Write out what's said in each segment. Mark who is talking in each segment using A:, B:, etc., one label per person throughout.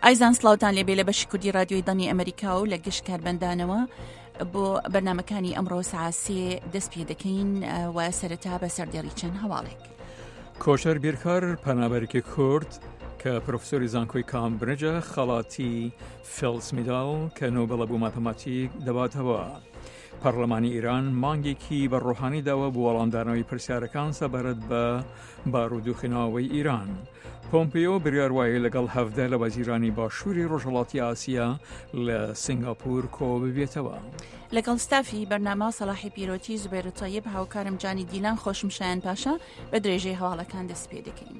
A: ئایزان سلااوان لێبێ لە بەشی کوردی رادیۆی دەمی ئەمریکا و لە گشت کاربەندانەوە بۆ بەرنامەکانی ئەمڕۆ سعاسێ دەست پێ دەکەین و سەرەتا بە سەردێڕی چەند هەواڵێک.
B: کۆشەر بیرکار پەنابەرێکی کورد کە پرۆفسۆری زانکۆی کامبرجە خەڵاتی فێڵسمیداڵ کە نۆبەڵە بوو ماتەماتیک دەباتەوە. پەرلەمانی ئیران مانگێکی بە ڕۆحانی داوە بۆ وەڵامدانەوەی پرسیارەکان سەبارەت بە بارودۆخینەوەی ئیران. پۆمپیۆ بریاروایە لەگەڵ 17 لە وەزیرانی باشووری ڕۆژهەڵاتی ئاسیا لە سنگاپور کۆ ببێتەوە.
A: لەگەڵ ستافی بەرنامە سەلاحی پیرۆتی زوبێر تایب هاوکارم جانی دیلان خۆشمشایان پاشا بە درێژەی هەواڵەکان دەست پێ دەکەین.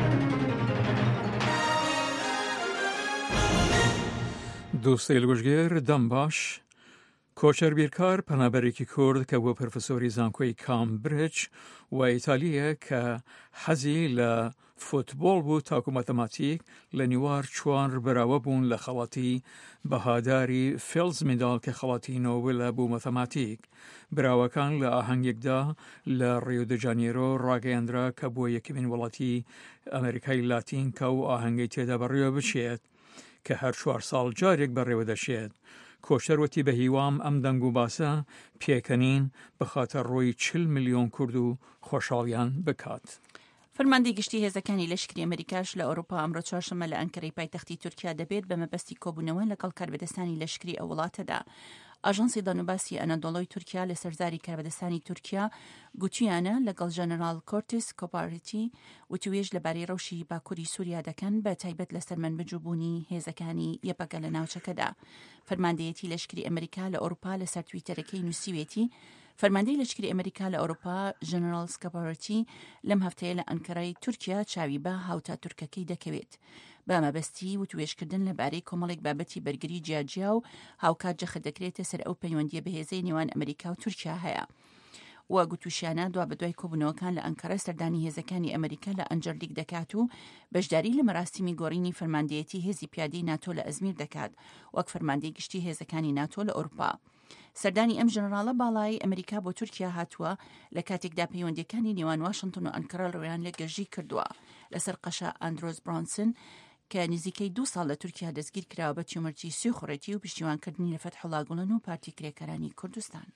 B: دووسێ لەگوژگێر دەم باش کۆچەر بیرکار پەنابەرێکی کورد کە بۆ پرۆفسۆری زانکۆی کامبرج و ئیتالیە کە حەزی لە فوتبۆڵ بوو تاکو ماتەماتیک لە نیوار چوان ڕبراوە بوون لە خەڵاتی بەهاداری فێڵسمیداڵ کە خەڵاتی نۆبێلە بوو ماتەماتیک. براوەکان لە ئاهەنگێکدا لە ڕیۆ دە جانیرۆ ڕاگەیاندرا کە بۆ یەکەمین وڵاتی ئەمریکای لاتین کە و ئاهەنگەی تێدا بەڕێوە بچێت کە هەر 4 ساڵ جارێک بەڕێوە دەشێت. کۆشەروەتی بە هیوام ئەم دەنگ و باسە پێکەنین بەخاتە ڕۆی 40 ملیۆن کورد و خۆشحاڵیان بکات.
A: فەرماندەی گشتی هێزەکانی لەشکری ئەمریکاش لە ئەوروپا ئەمڕۆ چوارشەممە لە ئەنکەرەی پایتەختی تورکیا دەبێت بە مەبەستی کۆبوونەوە لەگەڵ کاربەدەستانی لەشکری ئەو وڵاتەدا. ئاژانسی دانوباسی ئەنەدۆڵۆی تورکیا لە سەرزاری کاربەدەستانی تورکیا گوتیانە لەگەڵ ژەنەرال کۆرتیس کۆپاریتی وتوێژ لەبارەی ڕەوشی باکووری سووریا دەکەن بە تایبەت لەسەر منبەجووبوونی هێزەکانی یەپەگە لە ناوچەکەدا. فەرماندەیەتی لەشکری ئەمریکا لە ئەوروپا لەسەر تویتەرەکەی نووسیوێتی فەرماندەی لەشکری ئەمریکا لە ئەوروپا ژەنەرال سکەپارەتی لەم هەفتەیە لە ئەنکەرەی تورکیا چاوی بە هاوتا تورکەکەی دەکەوێت بە مەبەستی وتوێژکردن لەبارەی کۆمەڵێک بابەتی بەرگری جیاجیا و هاوکات جەخت دەکرێتە سەر ئەو پەیوەندیە بەهێزەی نێوان ئەمریکا و تورکیا هەیە. و گوتوشیانە دوا بەدوای کۆبوونەوەکان لە ئەنکەرە سەردانی هێزەکانی ئەمریکا لە ئەنجەرلیک دەکات و بەشداری لە مەراسیمی گۆڕینی فەرماندەیەتی هێزی پیادەی ناتۆ لە ئەزمیر دەکات وەک فەرماندەی گشتی هێزەکانی ناتۆ لە ئەوروپا. سەردانی ئەم ژەنەراڵە باڵای ئەمریکا بۆ تورکیا هاتووە لە کاتێکدا پەیوەندیەکانی نێوان واشنگتن و ئەنکەرە ڕۆیان لە گەژی کردووە لەسەر قەشە ئاندرۆز برانسن کە نزیکەی 2 ساڵ لە تورکیا دەستگیر کراوە بە تیومەرجی سوێخوڕێتی و پشتیوانکردنی لە فەتحوڵا گوڵن و پارتی کرێکەرانی کوردستان.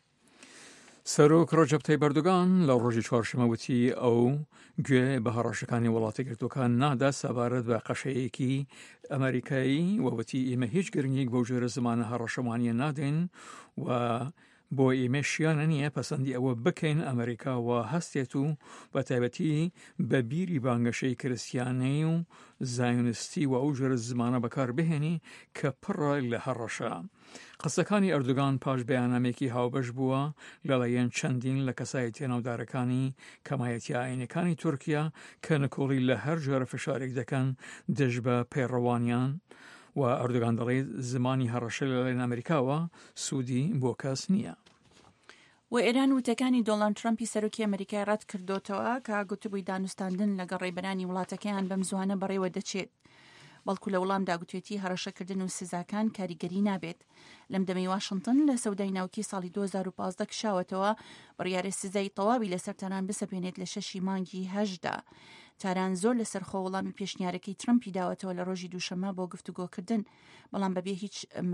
B: سەرۆک ڕۆجەب تایب ئەردۆغان لە ڕۆژی چوارشەممە وتی ئەو گوێ بە هەڕەشەکانی وڵاتی گرتوەکان نادا سەبارەت بە قەشەیەکی ئەمریکایی وەوتی ئێمە هیچ گرنگێک بەو ژێرە زمانە هەڕەشەمانیە نادەین و بۆ ئێمە شیانە نییە پەسەندی ئەوە بکەین ئەمریکا و هەستێت و بە تایبەتی بە بیری بانگەشەی کریستیانەی و زایۆنستی و ئەو ژێرە زمانە بەکار بهێنی کە پڕە لە هەڕەشە. قسەکانی ئەردوغان پاش بەیاننامێکی هاوبەش بووە لەلایەن چەندین لە کەسایەتیە ناودارەکانی کەمایەتی ئاینەکانی تورکیا کە نکۆڵی لە هەر ژێرە فشارێک دەکەن دژ بە پەیڕەوانیان و ئەردوغان دەڵێت زمانی هەڕەشە لەلایەن ئەمریکاوە سوودی بۆ کەس نییە.
A: و ئێران وتەکانی دۆناڵد ترامپی سەرۆکی ئەمریکای ڕەت کردوتەوە کە گوتبووی دانوستاندن لەگەڵ ڕێبەرانی وڵاتەکەیان بەم زوانە بەڕێوە دەچێت. بەڵکو لە وەڵامدا گوتوێتی هەڕەشەکردن و سزاکان کاریگەری نابێت. لەم دەمەی واشنگتن لە سەودای ناوکی ساڵی 2015 کشاوەتەوە بڕیارە سزای تەواوی لەسەر تاران بسەپێنێت لە 6 مانگی هەژدا. تاران زۆر لەسەر خۆ وەڵامی پێشنیارەکەی ترامپی داوەتەوە لە ڕۆژی دووشەممە بۆ گفتوگۆکردن بەڵام بەبێ هیچ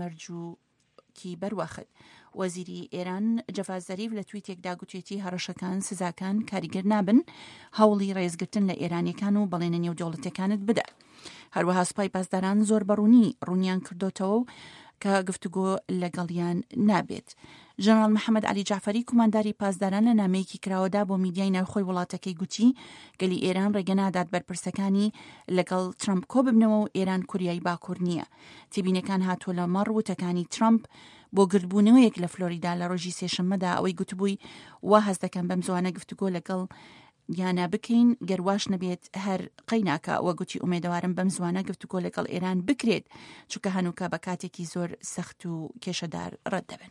A: مەرجووکی بەروەخت. وەزیری ئێران جەڤاد زەریف لە تویتێکدا گوتوێتی هەڕەشەکان سزاکان کاریگەر نابن هەوڵی ڕێزگرتن لە ئێرانیەکان و بەڵێنە نێودەوڵەتەکانت بدە. هەروەها سوپای پاسداران زۆر بەڕوونی ڕوونیان کردوتەوە کە گفتوگۆ لەگەڵیان نابێت. ژەنەرال محەممەد علی جعفەری کومانداری پاسداران لە نامەیەکی کراوەدا بۆ میدیای ناوخۆی وڵاتەکەی گوتی گەلی ئێران ڕێگە نادات بەرپرسەکانی لەگەڵ ترامپ کۆ ببنەوە و ئێران کوریای باکوور نییە. تێبینەکان هاتووە لە مەڕ وتەکانی ترامپ بۆ گردبوونەوەیەک لە فلۆریدا لە ڕۆژی سێشەممەدا ئەوەی گوتبووی وا هەست دەکەم بەم زوانە گفتوگۆ لەگەڵ یانە بکەین گەرواش نەبێت هەر قەیناکە وە گوتی ئومێدەوارم بەم زوانە گفتوگۆ لەگەڵ ئێران بکرێت چونکە هەنووکە بە کاتێکی زۆر سەخت و کێشەدار ڕەت دەبن.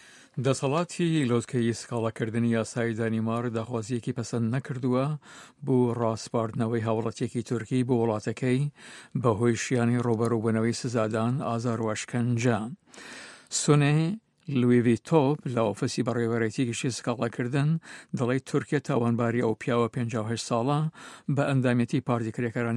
B: دەسەڵاتی لۆتکەی سکاڵەکردنی یاسای دانیمار داخوازیەکی پەسەند نەکردووە بۆ ڕاستپاردنەوەی هاوڵەتێکی تورکی بۆ وڵاتەکەی بەهۆی شیانی ڕۆبەڕووبوونەوەی سزادان ئازار و ئەشکەنجە. سونێ لویوی تۆپ لە ئۆفیسی بەڕێوەبەرێتی گشتی سکاڵەکردن دەڵێت تورکیا تاوانباری ئەو پیاوە 58 ساڵە بە ئەندامەتی پارتی کرێکەرانی